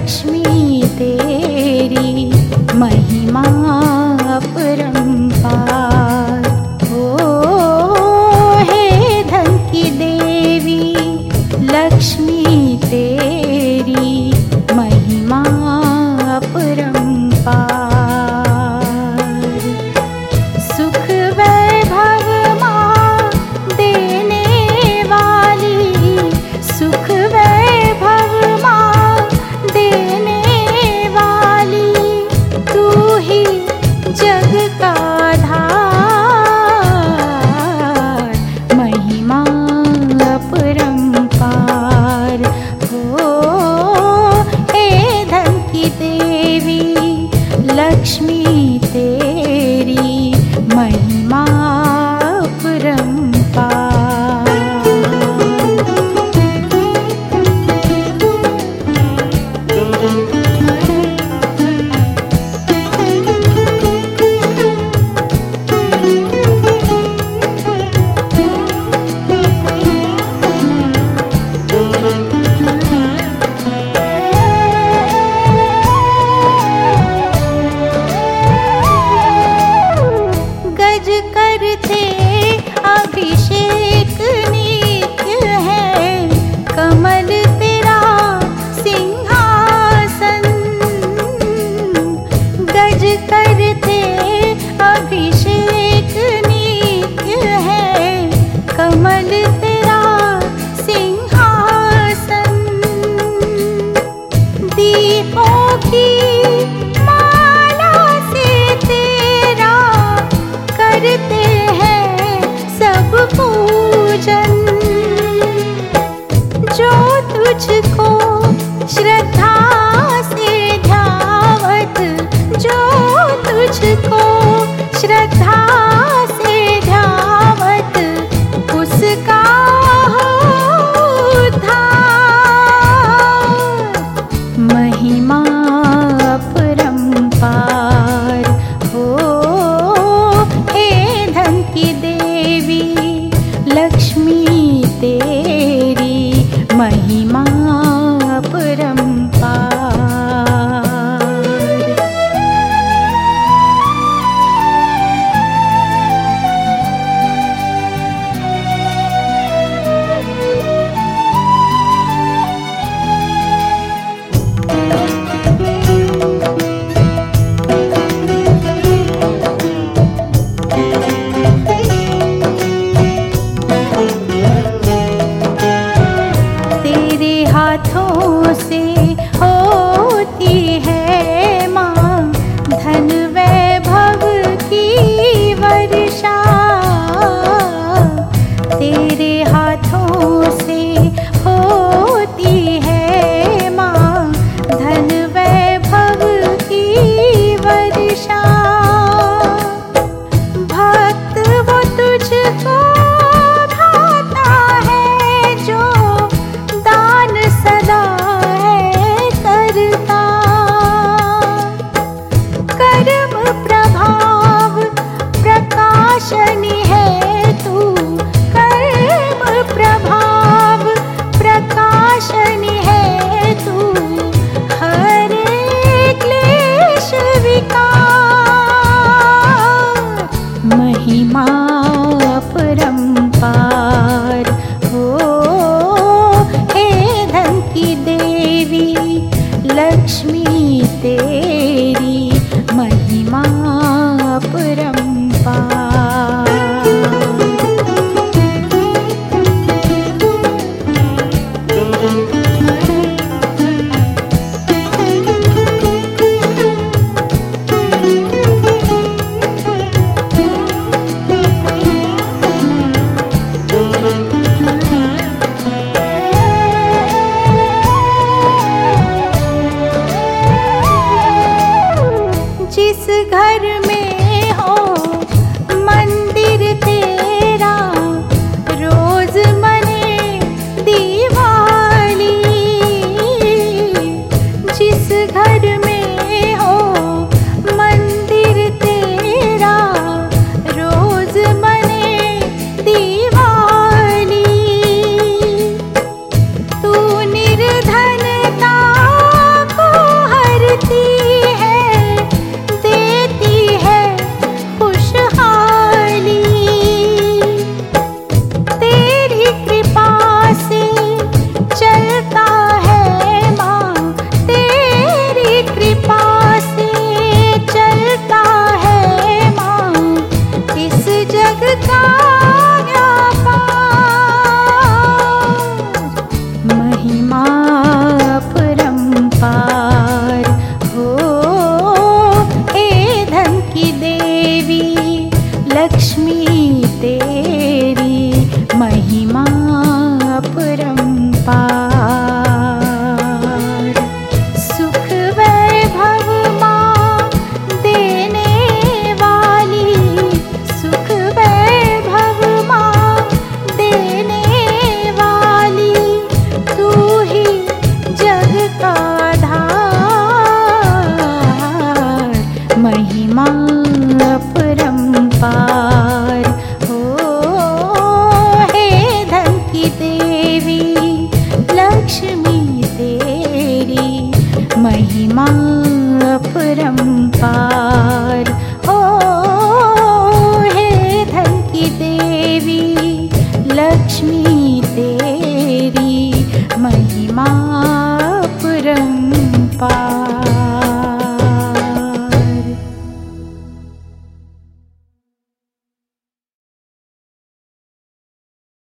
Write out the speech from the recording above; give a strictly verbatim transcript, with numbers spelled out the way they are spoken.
लक्ष्मी तेरी महिमा अपरंपार। हो हे धन की देवी लक्ष्मी तेरी महिमा अपरंपार। सुख वैभव माँ देने वाली, सुख वैभव माँ देने वाली, तू ही जग का आधार। महिमा अपरंपार। हो हे धन की देवी लक्ष्मी तेरी महिमा अपरंपार। गज करते अभिषेक नित्य है, कमल तेरा सिंहासन। गज करते अभिषेक नित्य है, कमल तेरा सिंहासन। दीपों की माला से तेरा करते हैं सब पूजन। जो तुझको श्रद्धा से ध्यावत, जो तुझको श्रद्धा से ध्यावत, उसका हो उद्धार। महिमा अपरंपार। हो हे धन की देवी लक्ष्मी तेरी महिमा